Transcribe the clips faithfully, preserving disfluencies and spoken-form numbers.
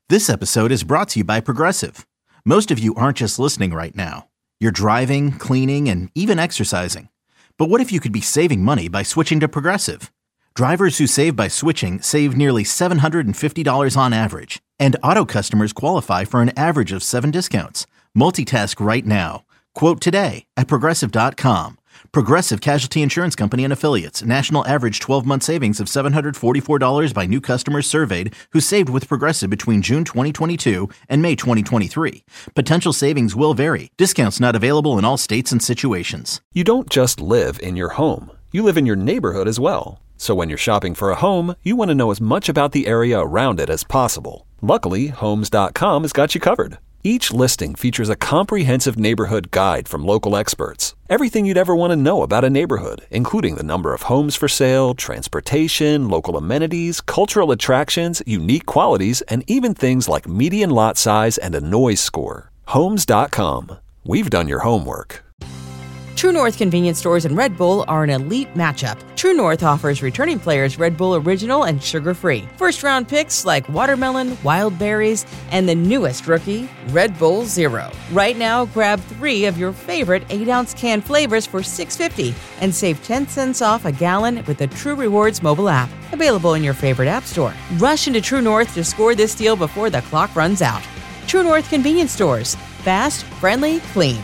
This episode is brought to you by Progressive. Most of you aren't just listening right now. You're driving, cleaning, and even exercising. But what if you could be saving money by switching to Progressive? Drivers who save by switching save nearly seven hundred fifty dollars on average. And auto customers qualify for an average of seven discounts. Multitask right now. Quote today at Progressive dot com. Progressive Casualty Insurance Company and Affiliates. National average twelve-month savings of seven hundred forty-four dollars by new customers surveyed who saved with Progressive between June twenty twenty-two and May twenty twenty-three. Potential savings will vary. Discounts not available in all states and situations. You don't just live in your home. You live in your neighborhood as well. So when you're shopping for a home, you want to know as much about the area around it as possible. Luckily, Homes dot com has got you covered. Each listing features a comprehensive neighborhood guide from local experts. Everything you'd ever want to know about a neighborhood, including the number of homes for sale, transportation, local amenities, cultural attractions, unique qualities, and even things like median lot size and a noise score. Homes dot com. We've done your homework. True North convenience stores and Red Bull are an elite matchup. True North offers returning players Red Bull Original and sugar-free. First-round picks like watermelon, wild berries, and the newest rookie, Red Bull Zero. Right now, grab three of your favorite eight-ounce can flavors for six dollars and fifty cents and save ten cents off a gallon with the True Rewards mobile app. Available in your favorite app store. Rush into True North to score this deal before the clock runs out. True North convenience stores. Fast, friendly, clean.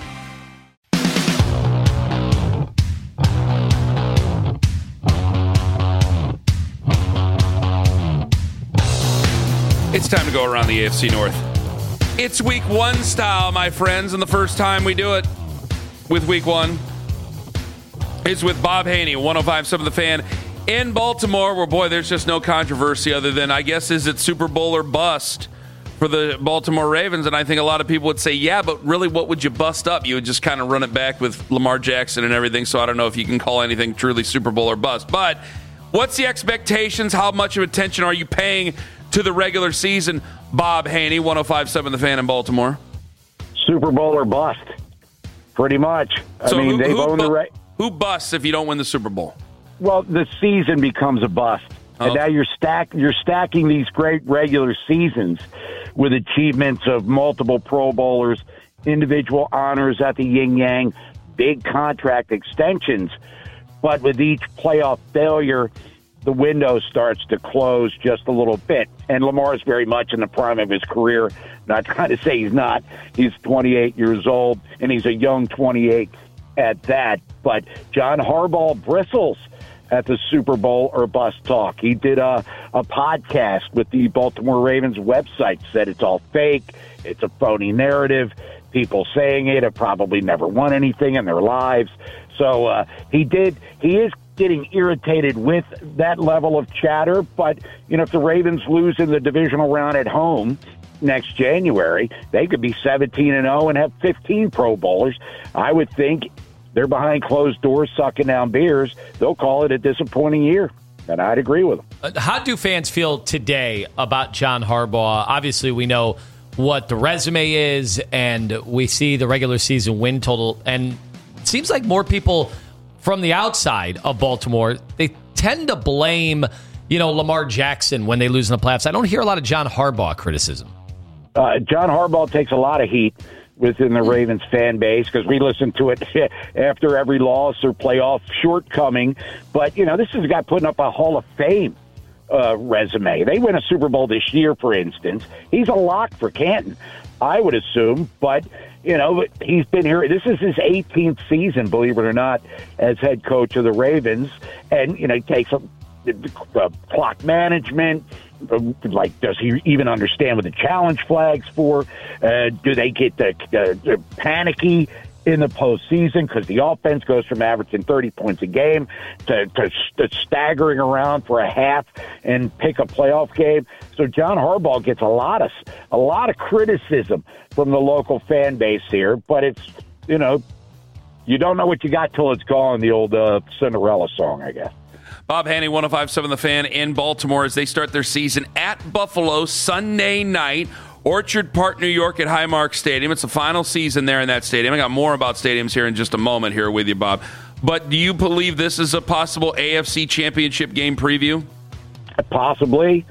It's time to go around the A F C North. It's week one style, my friends, and the first time we do it with week one is with Bob Haney, one oh five point seven The Fan in Baltimore, where, boy, there's just no controversy other than, I guess, is it Super Bowl or bust for the Baltimore Ravens? And I think a lot of people would say, yeah, but really, what would you bust up? You would just kind of run it back with Lamar Jackson and everything, so I don't know if you can call anything truly Super Bowl or bust. But what's the expectations? How much of attention are you paying to the regular season? Bob Haney, one oh five point seven The Fan in Baltimore. Super Bowl or bust, pretty much. I so mean, who, they've who owned bu- the right. Who busts if you don't win the Super Bowl? Well, the season becomes a bust, oh. and now you're stack you're stacking these great regular seasons with achievements of multiple Pro Bowlers, individual honors at the Yin Yang, big contract extensions, but with each playoff failure, the window starts to close just a little bit. And Lamar's very much in the prime of his career. Not trying to say he's not. He's twenty-eight years old, and he's a young twenty-eight at that. But John Harbaugh bristles at the Super Bowl or bust talk. He did a, a podcast with the Baltimore Ravens website, said it's all fake, it's a phony narrative. People saying it have probably never won anything in their lives. So uh, he did. He is getting irritated with that level of chatter. But, you know, if the Ravens lose in the divisional round at home next January, they could be seventeen and oh and have fifteen Pro Bowlers. I would think they're behind closed doors sucking down beers. They'll call it a disappointing year. And I'd agree with them. How do fans feel today about John Harbaugh? Obviously, we know what the resume is, and we see the regular season win total. And it seems like more people from the outside of Baltimore, they tend to blame, you know, Lamar Jackson when they lose in the playoffs. I don't hear a lot of John Harbaugh criticism. Uh, John Harbaugh takes a lot of heat within the Ravens fan base because we listen to it after every loss or playoff shortcoming. But, you know, this is a guy putting up a Hall of Fame uh, resume. They win a Super Bowl this year, for instance. He's a lock for Canton, I would assume. But, you know, he's been here. This is his eighteenth season, believe it or not, as head coach of the Ravens. And, you know, he takes a, uh, clock management. Like, does he even understand what the challenge flag's for? Uh, do they get the, uh, panicky in the postseason because the offense goes from averaging thirty points a game to, to, to staggering around for a half and pick a playoff game? So John Harbaugh gets a lot of a lot of criticism from the local fan base here, but it's, you know, you don't know what you got till it's gone. The old uh, Cinderella song, I guess. Bob Haney, one oh five point seven The Fan in Baltimore as they start their season at Buffalo Sunday night. Orchard Park, New York at Highmark Stadium. It's the final season there in that stadium. I got more about stadiums here in just a moment here with you, Bob. But do you believe this is a possible A F C Championship game preview? Possibly.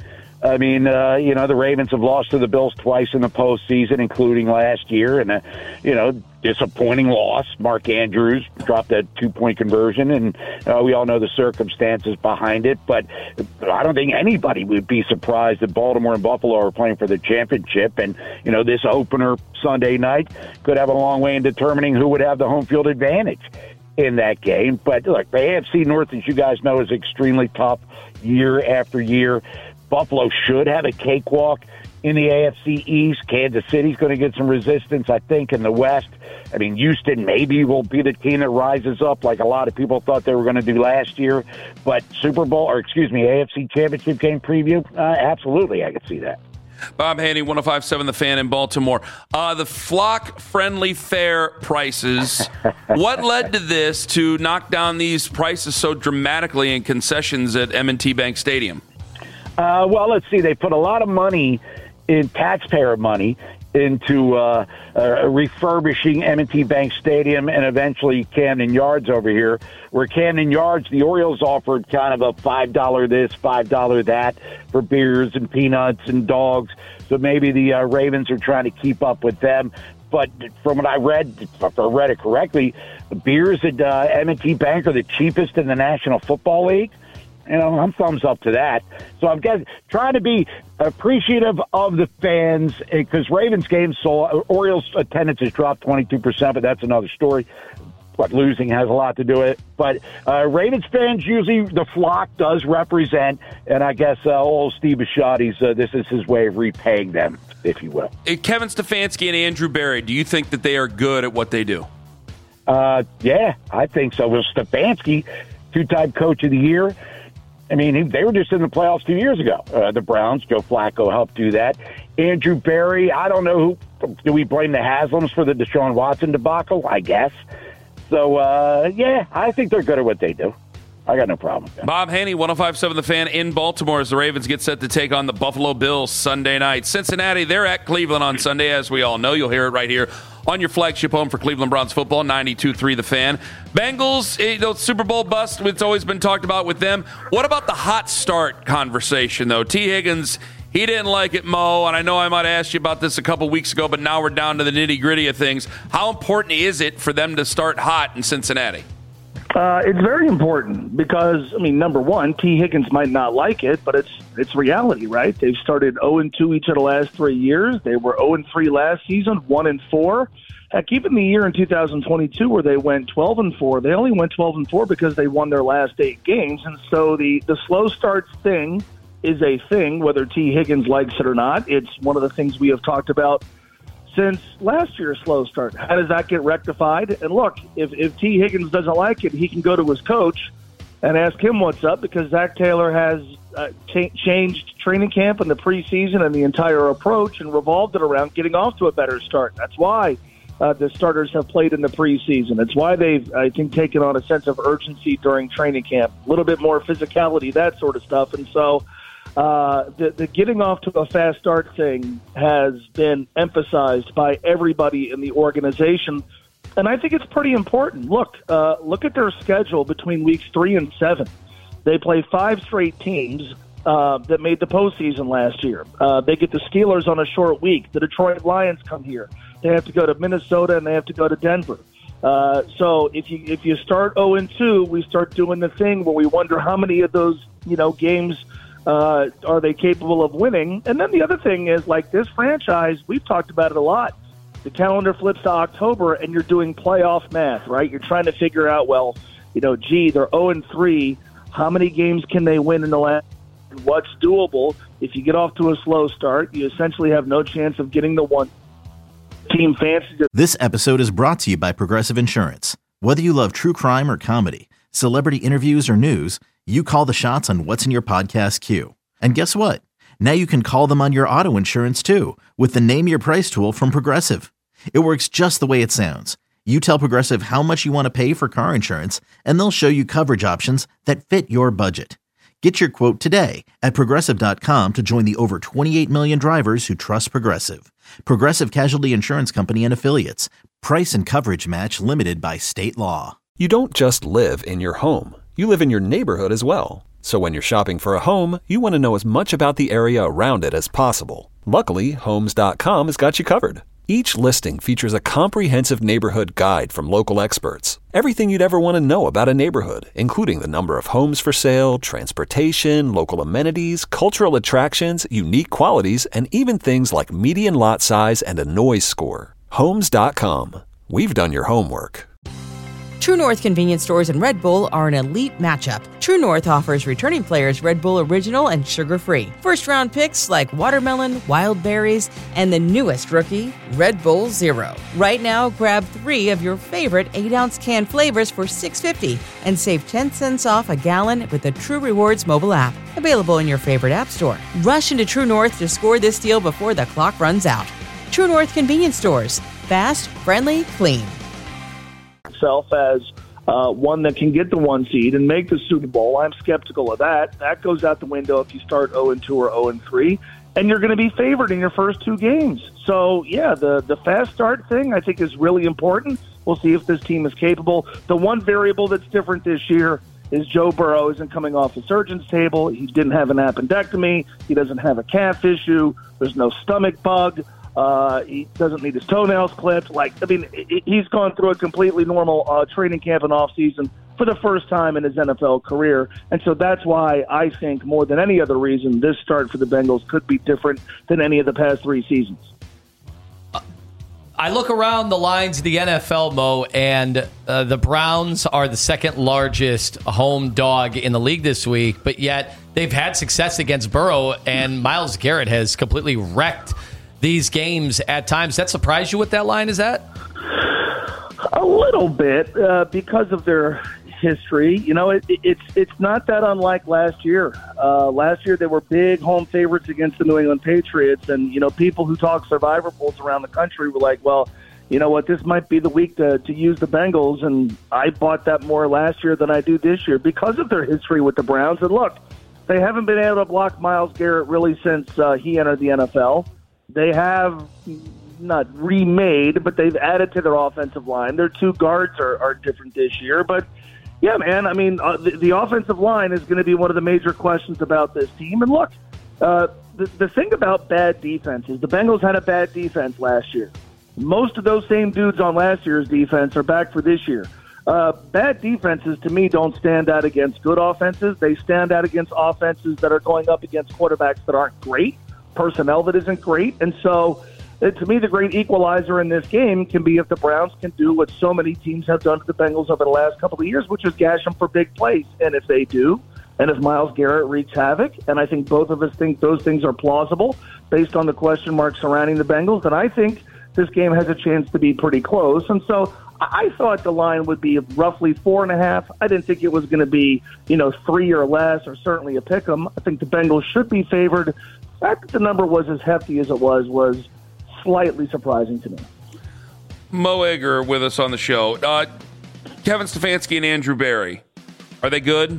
I mean, uh, you know, the Ravens have lost to the Bills twice in the postseason, including last year, and, uh, you know, disappointing loss. Mark Andrews dropped that two-point conversion, and uh, we all know the circumstances behind it, but I don't think anybody would be surprised that Baltimore and Buffalo are playing for the championship, and, you know, this opener Sunday night could have a long way in determining who would have the home field advantage in that game. But, look, the A F C North, as you guys know, is extremely tough year after year. Buffalo should have a cakewalk in the A F C East. Kansas City's going to get some resistance, I think, in the West. I mean, Houston maybe will be the team that rises up like a lot of people thought they were going to do last year. But Super Bowl, or excuse me, A F C Championship game preview, uh, absolutely, I could see that. Bob Haney, one oh five point seven The Fan in Baltimore. Uh, the flock-friendly fare prices, what led to this to knock down these prices so dramatically in concessions at M and T Bank Stadium? Uh, well, let's see. They put a lot of money, in taxpayer money, into uh, uh, refurbishing M and T Bank Stadium and eventually Camden Yards over here, where Camden Yards, the Orioles offered kind of a five dollars this, five dollars that for beers and peanuts and dogs. So maybe the uh, Ravens are trying to keep up with them. But from what I read, if I read it correctly, the beers at uh, M and T Bank are the cheapest in the National Football League. You know, I'm thumbs up to that. So I'm guess, trying to be appreciative of the fans because Ravens games saw Orioles attendance has dropped twenty-two percent, but that's another story. But losing has a lot to do with it. But uh, Ravens fans, usually the flock does represent, and I guess uh, old Steve Bisciotti's, uh, this is his way of repaying them, if you will. Kevin Stefanski and Andrew Berry, do you think that they are good at what they do? Uh, yeah, I think so. Well, Stefanski, two-time coach of the year. I mean, they were just in the playoffs two years ago. Uh, the Browns, Joe Flacco helped do that. Andrew Berry, I don't know who. Do we blame the Haslams for the Deshaun Watson debacle? I guess. So, uh, yeah, I think they're good at what they do. I got no problem with that. Bob Haney, one oh five point seven The Fan in Baltimore as the Ravens get set to take on the Buffalo Bills Sunday night. Cincinnati, they're at Cleveland on Sunday, as we all know. You'll hear it right here on your flagship home for Cleveland Browns football, ninety-two point three The Fan. Bengals, you know, Super Bowl bust, it's always been talked about with them. What about the hot start conversation, though? T. Higgins, he didn't like it, Mo, and I know I might have asked you about this a couple weeks ago, but now we're down to the nitty-gritty of things. How important is it for them to start hot in Cincinnati? Uh, it's very important because, I mean, number one, T. Higgins might not like it, but it's it's reality, right? They've started oh and two each of the last three years. They were oh and three last season, one and four. Heck, even the year in two thousand twenty-two where they went twelve and four, they only went twelve and four because they won their last eight games. And so the, the slow starts thing is a thing, whether T. Higgins likes it or not. It's one of the things we have talked about since last year's slow start. How does that get rectified? And look, if, if T. Higgins doesn't like it, he can go to his coach and ask him what's up because Zach Taylor has uh, t- changed training camp and the preseason and the entire approach and revolved it around getting off to a better start. That's why uh, the starters have played in the preseason. It's why they've, I think, taken on a sense of urgency during training camp, a little bit more physicality, that sort of stuff. And so Uh, the, the getting off to a fast start thing has been emphasized by everybody in the organization, and I think it's pretty important. Look, uh, look at their schedule between weeks three and seven. They play five straight teams uh, that made the postseason last year. Uh, they get the Steelers on a short week. The Detroit Lions come here. They have to go to Minnesota, and they have to go to Denver. Uh, so if you if you start oh and two, we start doing the thing where we wonder how many of those you know games Uh, are they capable of winning? And then the other thing is, like this franchise, we've talked about it a lot. The calendar flips to October, and you're doing playoff math, right? You're trying to figure out, well, you know, gee, they're oh and three. How many games can they win in the last? What's doable? If you get off to a slow start, you essentially have no chance of getting the one team fancy. This episode is brought to you by Progressive Insurance. Whether you love true crime or comedy, celebrity interviews or news, you call the shots on what's in your podcast queue. And guess what? Now you can call them on your auto insurance too with the Name Your Price tool from Progressive. It works just the way it sounds. You tell Progressive how much you want to pay for car insurance, and they'll show you coverage options that fit your budget. Get your quote today at Progressive dot com to join the over twenty-eight million drivers who trust Progressive. Progressive Casualty Insurance Company and Affiliates. Price and coverage match limited by state law. You don't just live in your home. You live in your neighborhood as well. So when you're shopping for a home, you want to know as much about the area around it as possible. Luckily, Homes dot com has got you covered. Each listing features a comprehensive neighborhood guide from local experts. Everything you'd ever want to know about a neighborhood, including the number of homes for sale, transportation, local amenities, cultural attractions, unique qualities, and even things like median lot size and a noise score. Homes dot com. We've done your homework. True North convenience stores and Red Bull are an elite matchup. True North offers returning players Red Bull Original and sugar-free. First-round picks like watermelon, wild berries, and the newest rookie, Red Bull Zero. Right now, grab three of your favorite eight ounce can flavors for six dollars and fifty cents and save ten cents off a gallon with the True Rewards mobile app. Available in your favorite app store. Rush into True North to score this deal before the clock runs out. True North convenience stores. Fast, friendly, clean. Self as uh, one that can get the one seed and make the Super Bowl. I'm skeptical of that. That goes out the window if you start oh and two or oh and three, and you're going to be favored in your first two games. So, yeah, the, the fast start thing I think is really important. We'll see if this team is capable. The one variable that's different this year is Joe Burrow isn't coming off the surgeon's table. He didn't have an appendectomy. He doesn't have a calf issue. There's no stomach bug. Uh, he doesn't need his toenails clipped. Like, I mean, he's gone through a completely normal uh, training camp and off season for the first time in his N F L career. And so that's why I think more than any other reason, this start for the Bengals could be different than any of the past three seasons. I look around the lines of the N F L, Mo, and uh, the Browns are the second largest home dog in the league this week, but yet they've had success against Burrow, and Myles Garrett has completely wrecked these games at times. That surprised you what that line is at? A little bit uh, because of their history. You know, it, it, it's it's not that unlike last year. Uh, last year they were big home favorites against the New England Patriots, and you know, people who talk Survivor Bowls around the country were like, well, you know what, this might be the week to, to use the Bengals, and I bought that more last year than I do this year because of their history with the Browns. And look, they haven't been able to block Myles Garrett really since uh, he entered the N F L. They have not remade, but they've added to their offensive line. Their two guards are, are different this year. But, yeah, man, I mean, uh, the, the offensive line is going to be one of the major questions about this team. And, look, uh, the, the thing about bad defense is the Bengals had a bad defense last year. Most of those same dudes on last year's defense are back for this year. Uh, bad defenses, to me, don't stand out against good offenses. They stand out against offenses that are going up against quarterbacks that aren't great, personnel that isn't great. And so, uh, to me, the great equalizer in this game can be if the Browns can do what so many teams have done to the Bengals over the last couple of years, which is gash them for big plays. And if they do, and if Myles Garrett wreaks havoc, and I think both of us think those things are plausible based on the question marks surrounding the Bengals, then I think this game has a chance to be pretty close. And so I thought the line would be roughly four and a half. I didn't think it was going to be, you know, three or less, or certainly a pick 'em. I think the Bengals should be favored. The fact that the number was as hefty as it was was slightly surprising to me. Mo Egger with us on the show. Uh, Kevin Stefanski and Andrew Berry, are they good?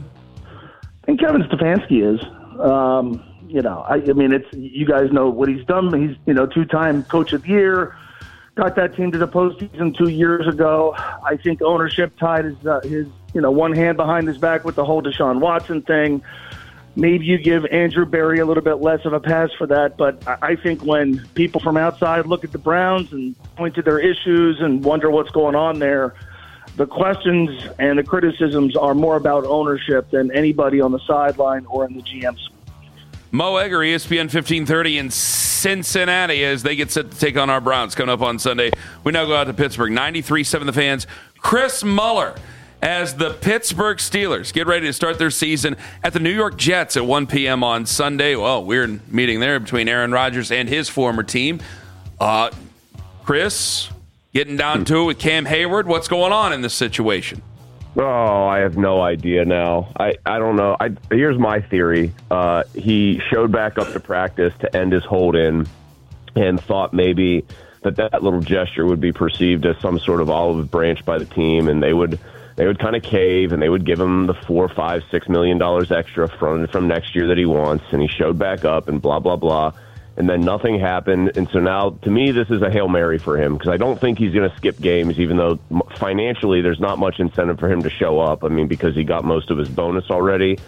I think Kevin Stefanski is. Um, you know, I, I mean, it's you guys know what he's done. He's, you know, two-time Coach of the Year. Got that team to the postseason two years ago. I think ownership tied his, uh, his, you know, one hand behind his back with the whole Deshaun Watson thing. Maybe you give Andrew Berry a little bit less of a pass for that, but I think when people from outside look at the Browns and point to their issues and wonder what's going on there, the questions and the criticisms are more about ownership than anybody on the sideline or in the G M's. Mo Egger, E S P N fifteen thirty in Cincinnati as they get set to take on our Browns coming up on Sunday. We now go out to Pittsburgh. ninety-three point seven The Fans. Chris Muller as the Pittsburgh Steelers get ready to start their season at the New York Jets at one p.m. on Sunday. Well, weird meeting there between Aaron Rodgers and his former team. Uh, Chris, getting down to it with Cam Hayward. What's going on in this situation? Oh, I have no idea now. I, I don't know. I, here's my theory. Uh, he showed back up to practice to end his hold-in and thought maybe that that little gesture would be perceived as some sort of olive branch by the team, and they would they would kind of cave, and they would give him the four, five, six million dollars extra from from next year that he wants. And he showed back up, and blah blah blah. And then nothing happened. And so now, to me, this is a Hail Mary for him because I don't think he's going to skip games, even though financially there's not much incentive for him to show up. I mean, because he got most of his bonus already.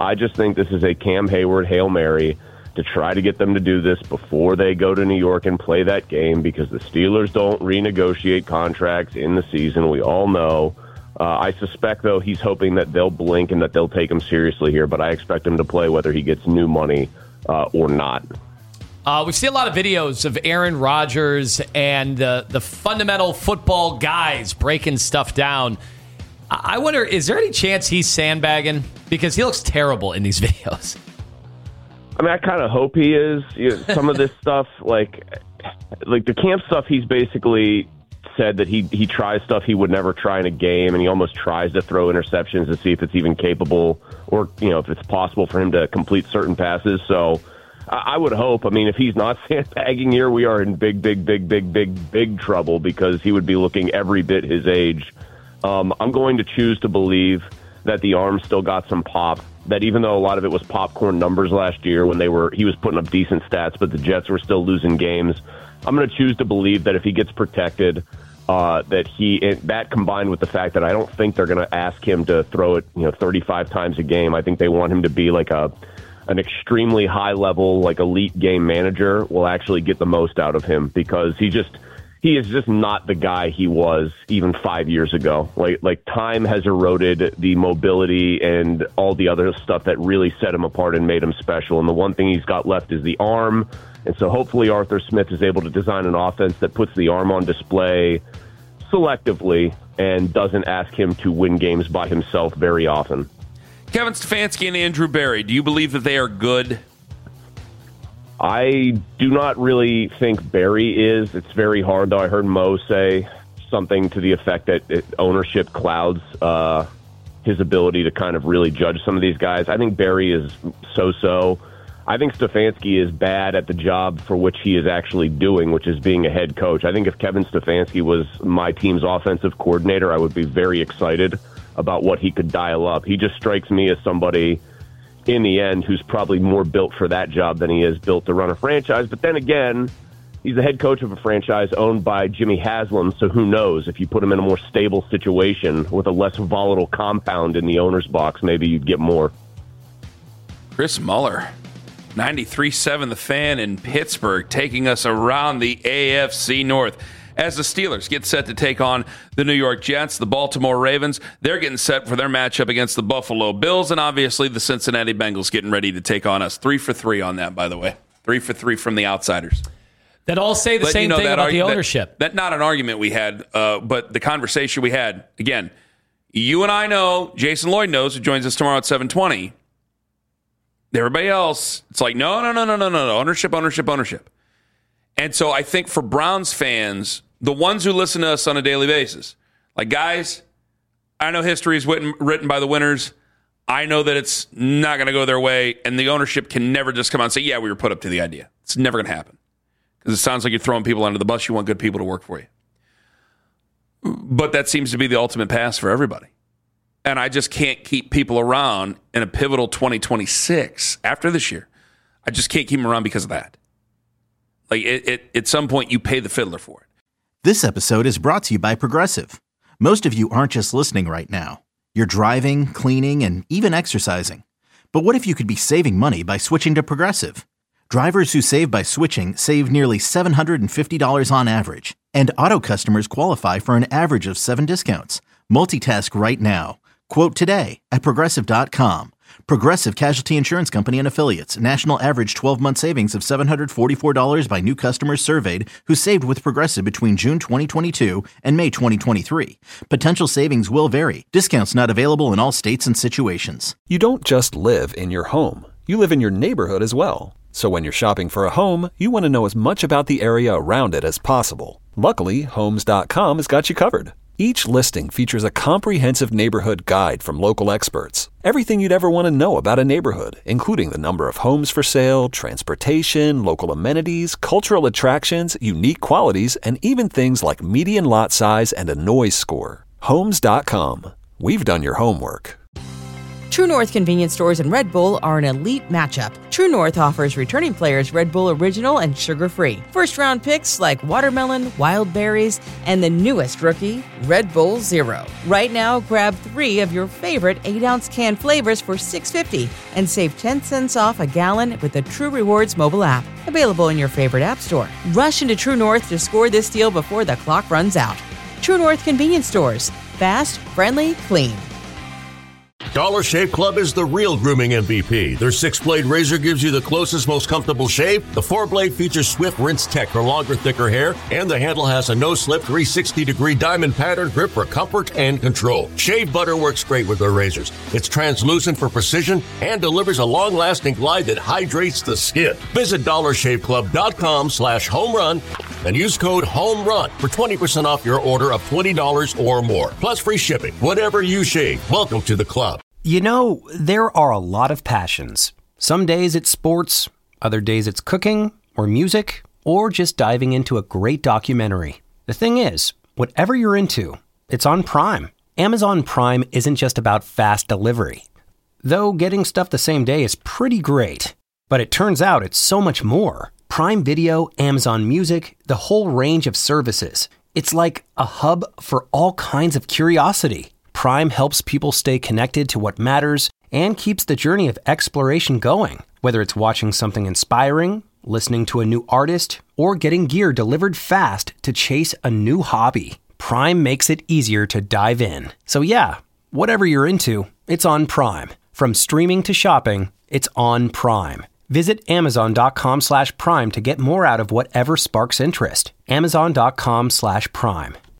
I just think this is a Cam Hayward Hail Mary to try to get them to do this before they go to New York and play that game, because the Steelers don't renegotiate contracts in the season. We all know. Uh, I suspect, though, he's hoping that they'll blink and that they'll take him seriously here, but I expect him to play whether he gets new money uh, or not. Uh, we see a lot of videos of Aaron Rodgers and the, the fundamental football guys breaking stuff down. I wonder, is there any chance he's sandbagging? Because he looks terrible in these videos. I mean, I kind of hope he is. You know, some of this stuff, like like the camp stuff, he's basically said that he, he tries stuff he would never try in a game, and he almost tries to throw interceptions to see if it's even capable or, you know, if it's possible for him to complete certain passes. So I, I would hope. I mean, if he's not sandbagging here, we are in big, big, big, big, big, big trouble, because he would be looking every bit his age. Um, I'm going to choose to believe that the arm still got some pop, that even though a lot of it was popcorn numbers last year when they were he was putting up decent stats, but the Jets were still losing games, I'm going to choose to believe that if he gets protected, uh, that he it, that combined with the fact that I don't think they're going to ask him to throw it, you know, thirty-five times a game. I think they want him to be like a an extremely high level, like elite game manager, will actually get the most out of him, because he just he is just not the guy he was even five years ago. Like like time has eroded the mobility and all the other stuff that really set him apart and made him special. And the one thing he's got left is the arm. And so hopefully Arthur Smith is able to design an offense that puts the arm on display selectively and doesn't ask him to win games by himself very often. Kevin Stefanski and Andrew Berry, do you believe that they are good? I do not really think Berry is. It's very hard, though. I heard Mo say something to the effect that it, ownership clouds uh, his ability to kind of really judge some of these guys. I think Berry is so-so. I think Stefanski is bad at the job for which he is actually doing, which is being a head coach. I think if Kevin Stefanski was my team's offensive coordinator, I would be very excited about what he could dial up. He just strikes me as somebody, in the end, who's probably more built for that job than he is built to run a franchise. But then again, he's the head coach of a franchise owned by Jimmy Haslam, so who knows? If you put him in a more stable situation with a less volatile compound in the owner's box, maybe you'd get more. Chris Muller, ninety-three point seven The Fan in Pittsburgh, taking us around the A F C North. As the Steelers get set to take on the New York Jets, the Baltimore Ravens, they're getting set for their matchup against the Buffalo Bills, and obviously the Cincinnati Bengals getting ready to take on us. Three for three on that, by the way. Three for three from the outsiders. That all say the Let same you know thing that about argu- the ownership. That, that not an argument we had, uh, but the conversation we had. Again, you and I know, Jason Lloyd knows, who joins us tomorrow at seven twenty. Everybody else, it's like, no, no, no, no, no, no, no. Ownership, ownership, ownership. And so I think for Browns fans, the ones who listen to us on a daily basis, like, guys, I know history is written, written by the winners. I know that it's not going to go their way, and the ownership can never just come out and say, yeah, we were put up to the idea. It's never going to happen, because it sounds like you're throwing people under the bus. You want good people to work for you. But that seems to be the ultimate pass for everybody. And I just can't keep people around in a pivotal twenty twenty-six after this year. I just can't keep them around because of that. Like, it, it, at some point, you pay the fiddler for it. This episode is brought to you by Progressive. Most of you aren't just listening right now. You're driving, cleaning, and even exercising. But what if you could be saving money by switching to Progressive? Drivers who save by switching save nearly seven hundred fifty dollars on average. And auto customers qualify for an average of seven discounts. Multitask right now. Quote today at Progressive dot com. Progressive Casualty Insurance Company and Affiliates. National average twelve-month savings of seven hundred forty-four dollars by new customers surveyed who saved with Progressive between June twenty twenty-two and May twenty twenty-three. Potential savings will vary. Discounts not available in all states and situations. You don't just live in your home. You live in your neighborhood as well. So when you're shopping for a home, you want to know as much about the area around it as possible. Luckily, Homes dot com has got you covered. Each listing features a comprehensive neighborhood guide from local experts. Everything you'd ever want to know about a neighborhood, including the number of homes for sale, transportation, local amenities, cultural attractions, unique qualities, and even things like median lot size and a noise score. Homes dot com. We've done your homework. True North convenience stores and Red Bull are an elite matchup. True North offers returning players Red Bull Original and sugar-free. First-round picks like watermelon, wild berries, and the newest rookie, Red Bull Zero. Right now, grab three of your favorite eight-ounce can flavors for six dollars and fifty cents and save ten cents off a gallon with the True Rewards mobile app. Available in your favorite app store. Rush into True North to score this deal before the clock runs out. True North convenience stores. Fast, friendly, clean. Dollar Shave Club is the real grooming M V P. Their six-blade razor gives you the closest, most comfortable shave. The four-blade features Swift Rinse Tech for longer, thicker hair. And the handle has a no-slip three hundred sixty degree diamond pattern grip for comfort and control. Shave butter works great with their razors. It's translucent for precision and delivers a long-lasting glide that hydrates the skin. Visit dollar shave club dot com slash home run and use code HOMERUN for twenty percent off your order of twenty dollars or more. Plus free shipping. Whatever you shave, welcome to the club. You know, there are a lot of passions. Some days it's sports, other days it's cooking or music, or just diving into a great documentary. The thing is, whatever you're into, it's on Prime. Amazon Prime isn't just about fast delivery. Though getting stuff the same day is pretty great. But it turns out it's so much more. Prime Video, Amazon Music, the whole range of services. It's like a hub for all kinds of curiosity. Prime helps people stay connected to what matters and keeps the journey of exploration going. Whether it's watching something inspiring, listening to a new artist, or getting gear delivered fast to chase a new hobby, Prime makes it easier to dive in. So yeah, whatever you're into, it's on Prime. From streaming to shopping, it's on Prime. Visit amazon.com slash prime to get more out of whatever sparks interest. Amazon.com slash prime.